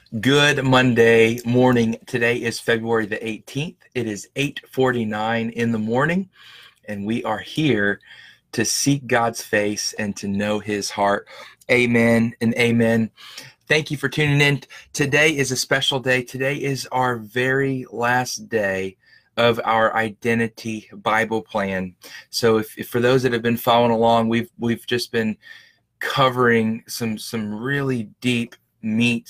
Good Monday morning. Today is February the 18th. It is 8:49 in the morning, and we are here to seek God's face and to know his heart. Amen and amen. Thank you for tuning in. Today is a special day. Today is our very last day of our identity Bible plan. So if for those that have been following along, we've just been covering some really deep meat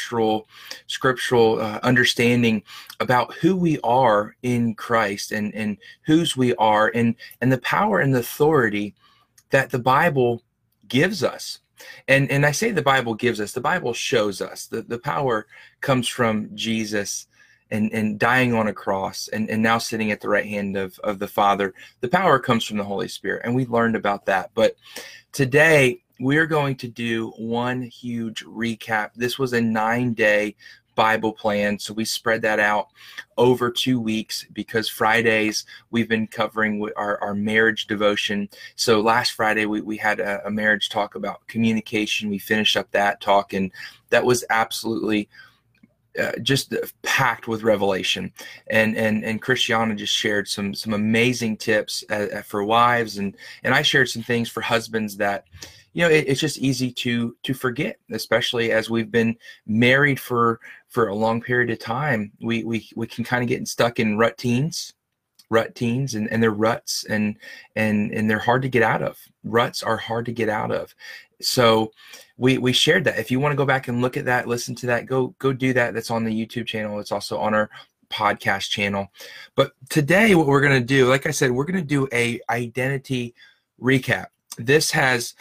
scriptural understanding about who we are in Christ and whose we are and the power and the authority that the Bible gives us. And I say the Bible gives us, the Bible shows us. The power comes from Jesus and dying on a cross and now sitting at the right hand of the Father. The power comes from the Holy Spirit, and we learned about that. But today, we're going to do one huge recap. This was a 9-day Bible plan, so we spread that out over 2 weeks because Fridays we've been covering our marriage devotion. So last Friday we had a marriage talk about communication. We finished up that talk, and that was absolutely just packed with revelation. And Christiana just shared some amazing tips for wives, and I shared some things for husbands that it's just easy to forget, especially as we've been married for a long period of time. We can kind of get stuck in rut teens and they're ruts and they're hard to get out of. Ruts are hard to get out of. So we shared that. If you want to go back and look at that, listen to that, go do that. That's on the YouTube channel. It's also on our podcast channel. But today what we're going to do, like I said, we're going to do a identity recap. This has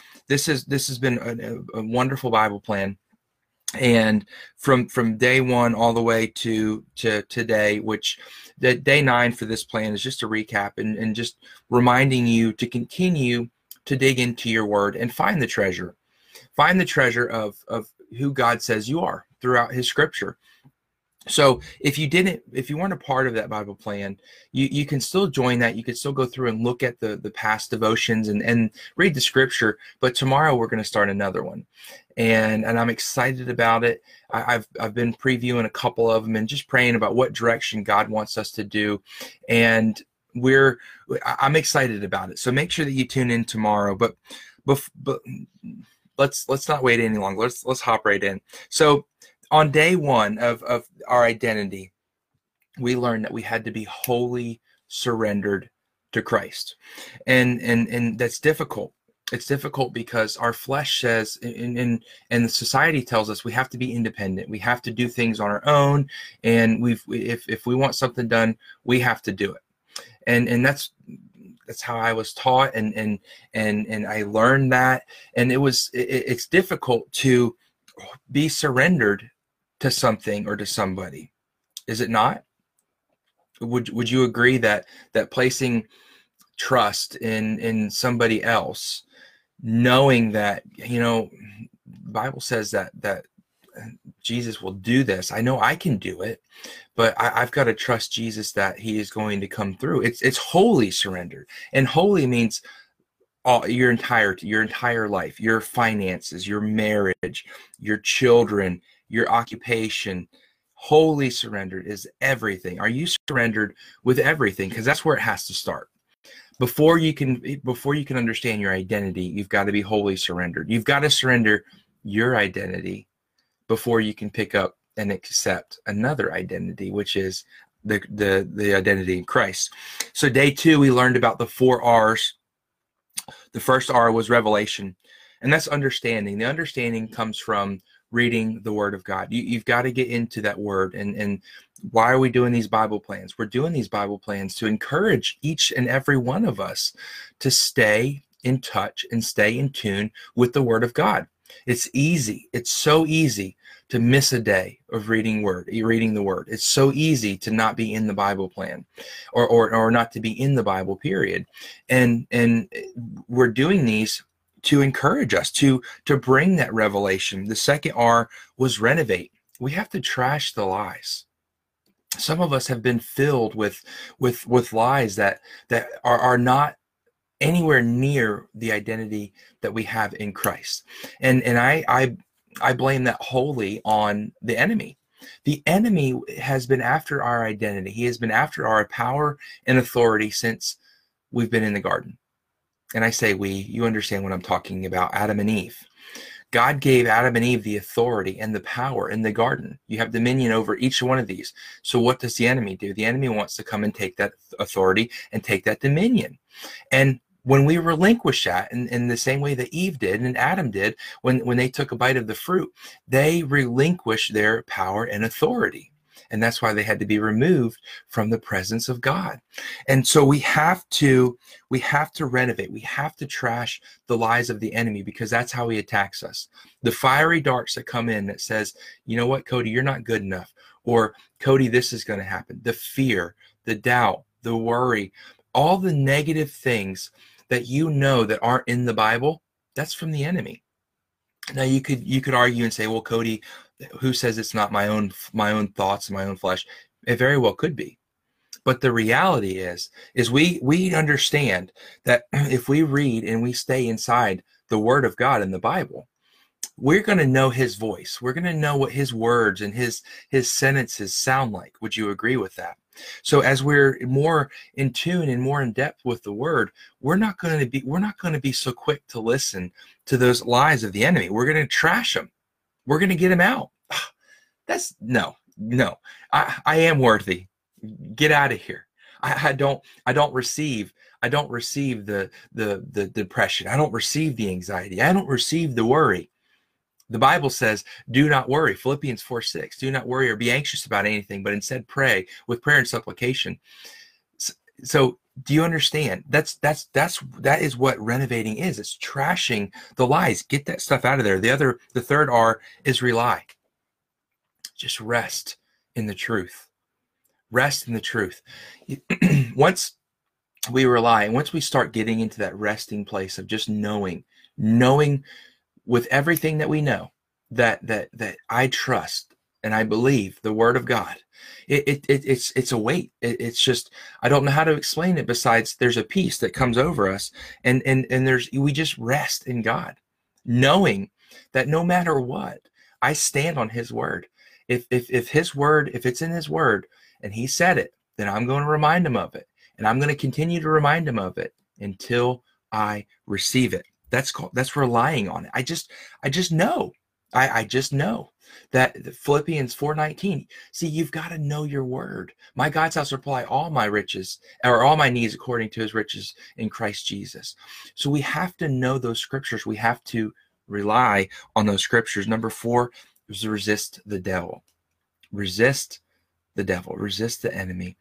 been a wonderful Bible plan, and from day one all the way to today, which the day 9 for this plan is just a recap and just reminding you to continue to dig into your word and find the treasure of who God says you are throughout his scripture. So if you weren't a part of that Bible plan, you can still join that. You can still go through and look at the past devotions and read the scripture. But tomorrow we're going to start another one, and I'm excited about it. I've been previewing a couple of them and just praying about what direction God wants us to do, and I'm excited about it. So make sure that you tune in tomorrow. But let's not wait any longer. Let's hop right in. So on day 1 of our identity, we learned that we had to be wholly surrendered to Christ. And that's difficult. It's difficult because our flesh says, and the society tells us we have to be independent. We have to do things on our own. And if we want something done, we have to do it. And that's how I was taught. And I learned that. And it's difficult to be surrendered to something or to somebody. Is it not? Would you agree that placing trust in somebody else, knowing that the Bible says that Jesus will do this. I know I can do it, but I've got to trust Jesus that he is going to come through. It's wholly surrendered, and holy means your entire life, your finances, your marriage, your children, your occupation. Wholly surrendered is everything. Are you surrendered with everything? Because that's where it has to start. Before you can understand your identity, you've got to be wholly surrendered. You've got to surrender your identity before you can pick up and accept another identity, which is the identity in Christ. So day 2, we learned about the 4 R's. The first R was revelation, and that's understanding. The understanding comes from reading the Word of God. You've got to get into that Word. And why are we doing these Bible plans? We're doing these Bible plans to encourage each and every one of us to stay in touch and stay in tune with the Word of God. It's easy. It's so easy to miss a day of reading the Word. It's so easy to not be in the Bible plan or not to be in the Bible, period. And we're doing these to encourage us to bring that revelation. The second R was renovate. We have to trash the lies. Some of us have been filled with lies that are not anywhere near the identity that we have in Christ. And I I blame that wholly on the enemy. The enemy has been after our identity. He has been after our power and authority since we've been in the garden. And I say we, you understand what I'm talking about, Adam and Eve. God gave Adam and Eve the authority and the power in the garden. You have dominion over each one of these. So what does the enemy do? The enemy wants to come and take that authority and take that dominion. And when we relinquish that in the same way that Eve did and Adam did, when they took a bite of the fruit, they relinquished their power and authority. And that's why they had to be removed from the presence of God. And so we have to renovate. We have to trash the lies of the enemy, because that's how he attacks us. The fiery darts that come in that says, you know what, Cody, you're not good enough. Or Cody, this is going to happen. The fear, the doubt, the worry, all the negative things that you know that aren't in the Bible, that's from the enemy. Now you could argue and say, well, Cody, who says it's not my own thoughts and my own flesh? It very well could be. But the reality is we understand that if we read and we stay inside the Word of God in the Bible, we're going to know his voice. We're going to know what his words and his sentences sound like. Would you agree with that? So as we're more in tune and more in depth with the Word, we're not going to be so quick to listen to those lies of the enemy. We're going to trash them. We're going to get them out. That's no. I am worthy. Get out of here. I don't receive the depression. I don't receive the anxiety. I don't receive the worry. The Bible says, do not worry. Philippians 4:6. Do not worry or be anxious about anything, but instead pray with prayer and supplication. So do you understand? That is what renovating is. It's trashing the lies. Get that stuff out of there. The third R is rely. Just rest in the truth. Rest in the truth. Once we rely, and once we start getting into that resting place of just knowing with everything that we know that I trust and I believe the Word of God, it's a weight. It's just, I don't know how to explain it besides there's a peace that comes over us, and we just rest in God, knowing that no matter what, I stand on His Word. If His Word, if it's in His Word and He said it, then I'm going to remind Him of it, and I'm going to continue to remind Him of it until I receive it. That's relying on it. I just know. I just know that Philippians 4:19. See, you've got to know your Word. My God shall supply all my riches, or all my needs, according to His riches in Christ Jesus. So we have to know those scriptures. We have to rely on those scriptures. Number 4 is resist the devil. Resist the devil, resist the enemy.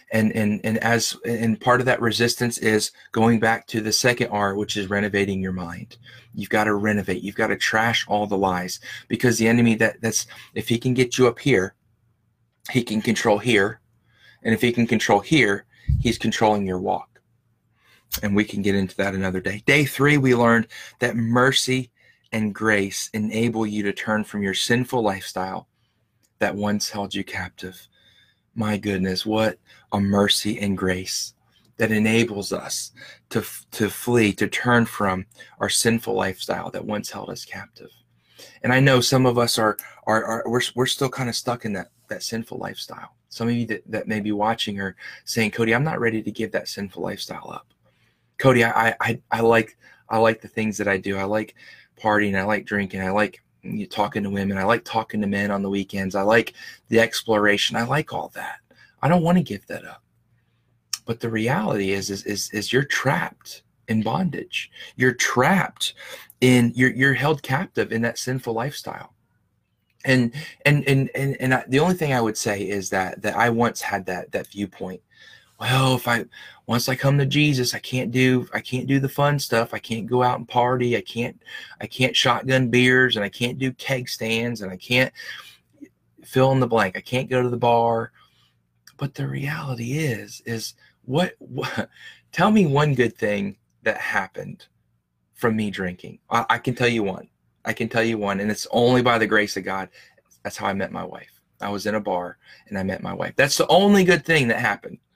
And part of that resistance is going back to the second R, which is renovating your mind. You've got to renovate. You've got to trash all the lies, because the enemy, that's if he can get you up here, he can control here. And if he can control here, he's controlling your walk. And we can get into that another day. Day 3, we learned that mercy and grace enable you to turn from your sinful lifestyle that once held you captive. My goodness, what a mercy and grace that enables us to flee, to turn from our sinful lifestyle that once held us captive. And I know some of us we're still kind of stuck in that sinful lifestyle. Some of you that may be watching are saying, Cody, I'm not ready to give that sinful lifestyle up. Cody, I like the things that I do. I like partying. I like drinking. I like talking to women. I like talking to men on the weekends. I like the exploration. I like all that. I don't want to give that up. But the reality is you're trapped in bondage. You're trapped you're held captive in that sinful lifestyle. And the only thing I would say is that I once had that viewpoint. Well, once I come to Jesus, I can't do the fun stuff. I can't go out and party. I can't shotgun beers, and I can't do keg stands, and I can't fill in the blank. I can't go to the bar. But the reality is what tell me one good thing that happened from me drinking. I can tell you one. And it's only by the grace of God. That's how I met my wife. I was in a bar and I met my wife. That's the only good thing that happened.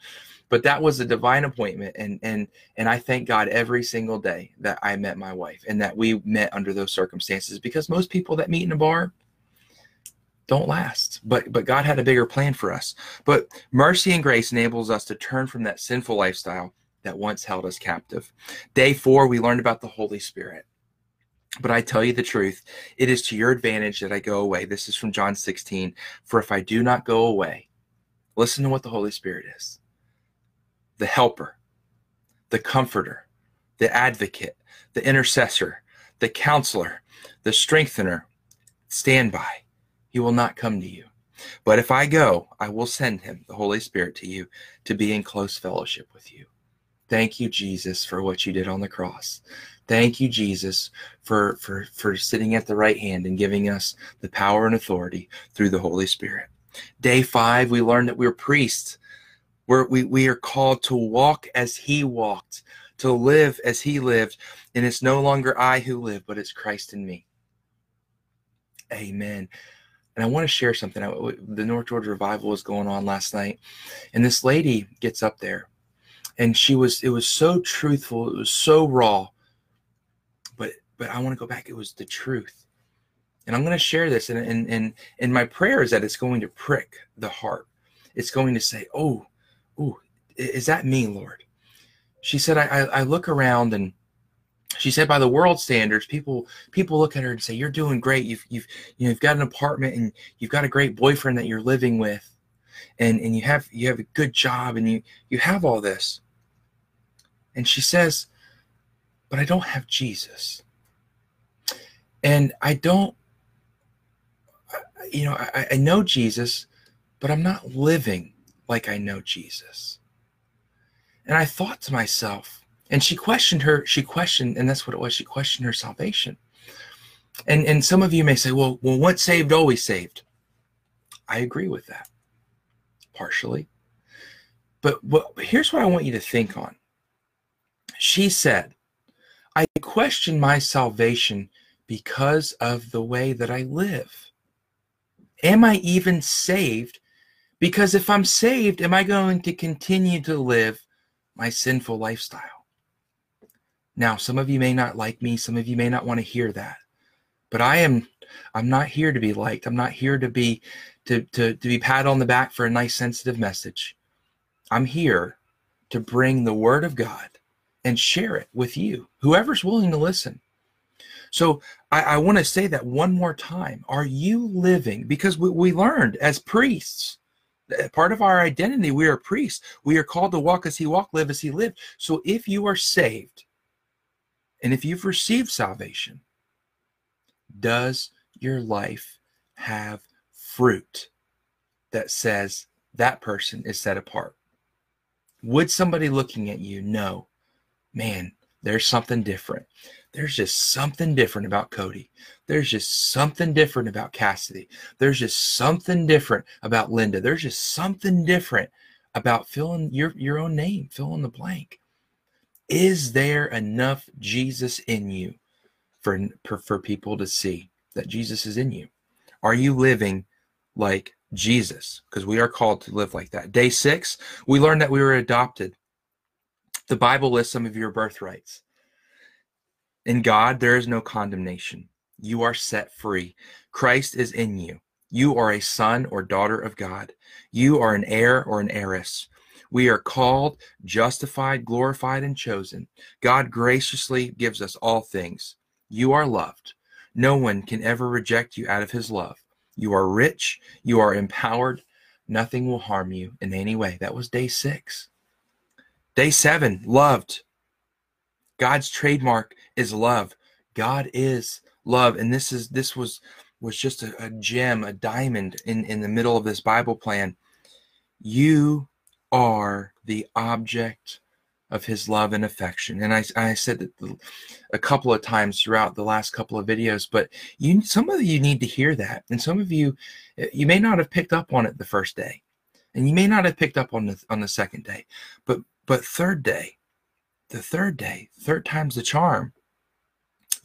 But that was a divine appointment, and I thank God every single day that I met my wife and that we met under those circumstances, because most people that meet in a bar don't last. But God had a bigger plan for us. But mercy and grace enables us to turn from that sinful lifestyle that once held us captive. Day 4, we learned about the Holy Spirit. But I tell you the truth, it is to your advantage that I go away. This is from John 16. For if I do not go away, listen to what the Holy Spirit is. The helper, the comforter, the advocate, the intercessor, the counselor, the strengthener, stand by. He will not come to you. But if I go, I will send him, the Holy Spirit, to you to be in close fellowship with you. Thank you, Jesus, for what you did on the cross. Thank you, Jesus, for sitting at the right hand and giving us the power and authority through the Holy Spirit. Day 5, we learned that we're priests. We are called to walk as he walked, to live as he lived. And it's no longer I who live, but it's Christ in me. Amen. And I want to share something. The North Georgia Revival was going on last night. And this lady gets up there. And it was so truthful. It was so raw. But I want to go back. It was the truth. And I'm going to share this. And my prayer is that it's going to prick the heart. It's going to say, oh, is that me, Lord? She said, I look around, and she said, by the world standards, people look at her and say, you're doing great. You've got an apartment, and you've got a great boyfriend that you're living with. And you have a good job, and you have all this. And she says, but I don't have Jesus. And I don't, I know Jesus, but I'm not living like I know Jesus. And I thought to myself, and she questioned, and that's what it was. She questioned her salvation. And some of you may say, well, once saved, always saved. I agree with that, partially. But here's what I want you to think on. She said, I question my salvation because of the way that I live. Am I even saved? Because if I'm saved, am I going to continue to live my sinful lifestyle? Now, some of you may not like me. Some of you may not want to hear that. But I'm not here to be liked. I'm not here to be patted on the back for a nice, sensitive message. I'm here to bring the word of God and share it with you, whoever's willing to listen. So I want to say that one more time. Are you living? Because we learned as priests, part of our identity, we are priests. We are called to walk as he walked, live as he lived. So if you are saved, and if you've received salvation, does your life have fruit that says that person is set apart? Would somebody looking at you know, man, there's something different. There's just something different about Cody. There's just something different about Cassidy. There's just something different about Linda. There's just something different about filling your own name, fill in the blank. Is there enough Jesus in you for people to see that Jesus is in you? Are you living like Jesus? Because we are called to live like that. Day 6, we learned that we were adopted. The Bible lists some of your birthrights. In God, there is no condemnation. You are set free. Christ is in you. You are a son or daughter of God. You are an heir or an heiress. We are called, justified, glorified, and chosen. God graciously gives us all things. You are loved. No one can ever reject you out of his love. You are rich. You are empowered. Nothing will harm you in any way. That was day 6. Day 7, loved. God's trademark is love. God is love. And this was just a gem, a diamond in the middle of this Bible plan. You are the object of his love and affection. And I said that a couple of times throughout the last couple of videos, but some of you need to hear that. And some of you may not have picked up on it the first day, and you may not have picked up on the second day, but third day, third time's the charm.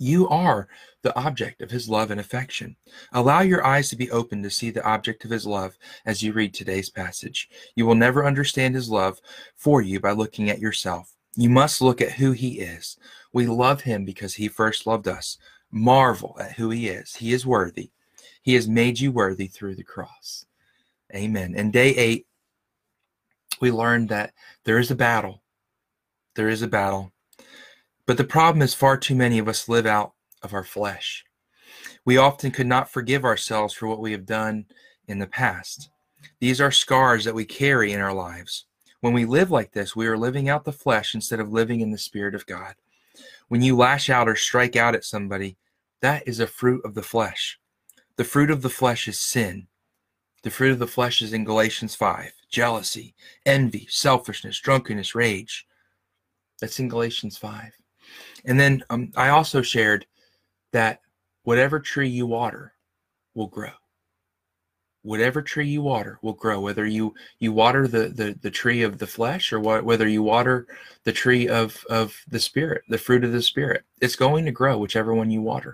You are the object of his love and affection. Allow your eyes to be open to see the object of his love as you read today's passage. You will never understand his love for you by looking at yourself. You must look at who he is. We love him because he first loved us. Marvel at who he is. He is worthy. He has made you worthy through the cross. Amen. In day 8, we learned that there is a battle. There is a battle. But the problem is far too many of us live out of our flesh. We often could not forgive ourselves for what we have done in the past. These are scars that we carry in our lives. When we live like this, we are living out the flesh instead of living in the Spirit of God. When you lash out or strike out at somebody, that is a fruit of the flesh. The fruit of the flesh is sin. The fruit of the flesh is in Galatians 5. Jealousy, envy, selfishness, drunkenness, rage. That's in Galatians 5. And then I also shared that whatever tree you water will grow. Whatever tree you water will grow, whether you water the tree of the flesh or whether you water the tree of the Spirit, the fruit of the Spirit. It's going to grow, whichever one you water.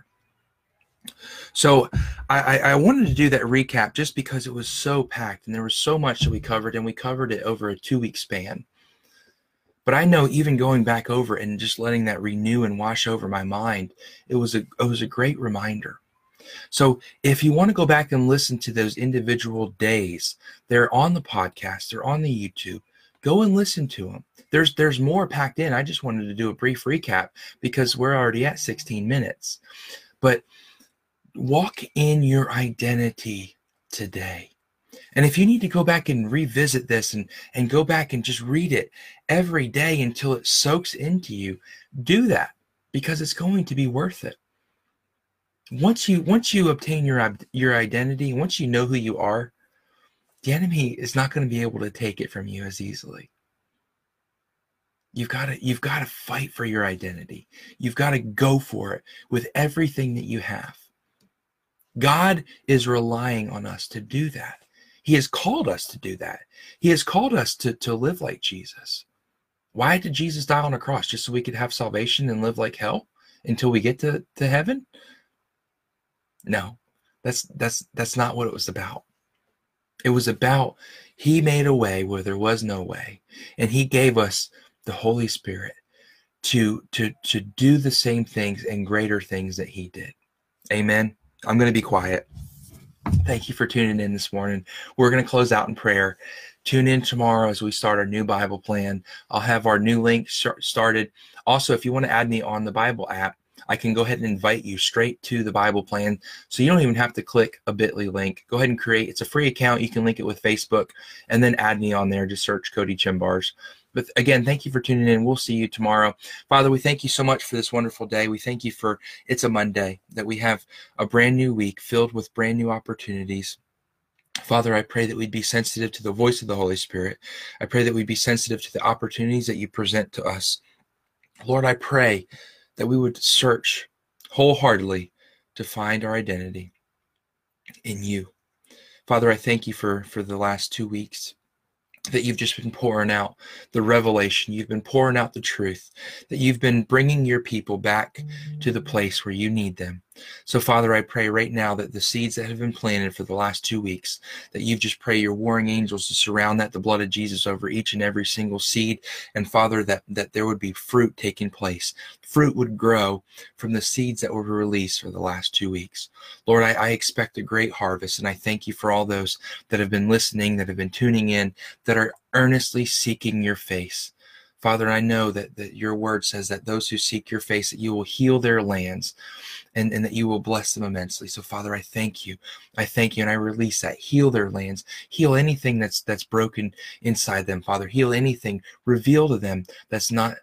So I wanted to do that recap just because it was so packed and there was so much that we covered, and we covered it over a 2-week span. But I know even going back over and just letting that renew and wash over my mind, it was a great reminder. So if you want to go back and listen to those individual days, they're on the podcast, they're on the YouTube. Go and listen to them. There's more packed in. I just wanted to do a brief recap because we're already at 16 minutes. But walk in your identity today. And if you need to go back and revisit this and go back and just read it every day until it soaks into you, do that, because it's going to be worth it. Once you obtain your identity, once you know who you are, the enemy is not going to be able to take it from you as easily. You've got to fight for your identity. You've got to go for it with everything that you have. God is relying on us to do that. He has called us to do that. He has called us to live like Jesus. Why did Jesus die on a cross? Just so we could have salvation and live like hell until we get to heaven? No, that's not what it was about. It was about he made a way where there was no way, and he gave us the Holy Spirit to do the same things and greater things that he did. Amen. I'm going to be quiet. Thank you for tuning in this morning. We're going to close out in prayer. Tune in tomorrow as we start our new Bible plan. I'll have our new link started. Also, if you want to add me on the Bible app, I can go ahead and invite you straight to the Bible plan. So you don't even have to click a bit.ly link. Go ahead and create. It's a free account. You can link it with Facebook and then add me on there. Just search Cody Chimbars. But again, thank you for tuning in. We'll see you tomorrow. Father, we thank you so much for this wonderful day. We thank you for it's a Monday, that we have a brand new week filled with brand new opportunities. Father, I pray that we'd be sensitive to the voice of the Holy Spirit. I pray that we'd be sensitive to the opportunities that you present to us. Lord, I pray that we would search wholeheartedly to find our identity in you. Father, I thank you for the last 2 weeks, that you've just been pouring out the revelation. You've been pouring out the truth, that you've been bringing your people back to the place where you need them. So, Father, I pray right now that the seeds that have been planted for the last 2 weeks, that you just pray your warring angels to surround that, the blood of Jesus over each and every single seed. And, Father, that there would be fruit taking place. Fruit would grow from the seeds that were released for the last 2 weeks. Lord, I expect a great harvest, and I thank you for all those that have been listening, that have been tuning in, that are earnestly seeking your face. Father, I know that your word says that those who seek your face, that you will heal their lands and that you will bless them immensely. So, Father, I thank you. I thank you, and I release that. Heal their lands. Heal anything that's broken inside them, Father. Heal anything. Reveal to them that's not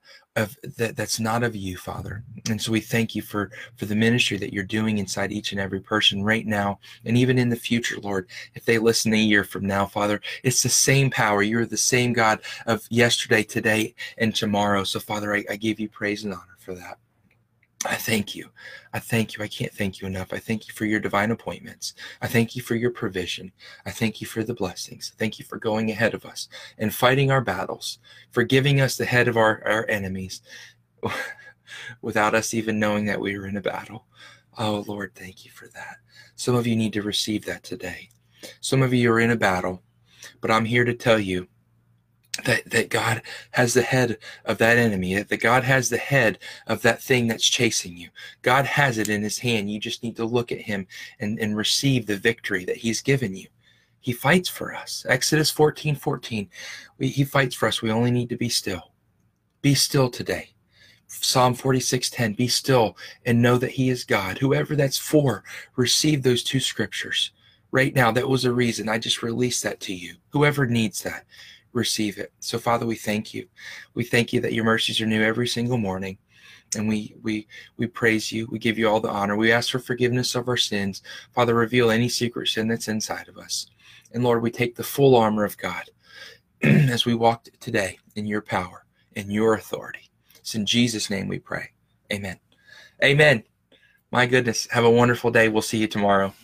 of you, Father. And so we thank you for the ministry that you're doing inside each and every person right now, and even in the future, Lord. If they listen a year from now, Father, it's the same power. You're the same God of yesterday, today, and tomorrow. So, Father, I give you praise and honor for that. I thank you. I thank you. I can't thank you enough. I thank you for your divine appointments. I thank you for your provision. I thank you for the blessings. Thank you for going ahead of us and fighting our battles, for giving us the head of our enemies. without us even knowing that we were in a battle. Oh, Lord, thank you for that. Some of you need to receive that today. Some of you are in a battle, but I'm here to tell you that God has the head of that enemy, that God has the head of that thing that's chasing you. God has it in his hand. You just need to look at him and receive the victory that he's given you. He fights for us. Exodus 14:14. He fights for us. We only need to be still. Be still today. Psalm 46:10. Be still and know that he is God. Whoever that's for, receive those two scriptures. Right now, that was a reason. I just released that to you. Whoever needs that, receive it. So, Father, we thank you. We thank you that your mercies are new every single morning. And we praise you. We give you all the honor. We ask for forgiveness of our sins. Father, reveal any secret sin that's inside of us. And Lord, we take the full armor of God as we walk today in your power and your authority. It's in Jesus' name we pray. Amen. Amen. My goodness. Have a wonderful day. We'll see you tomorrow.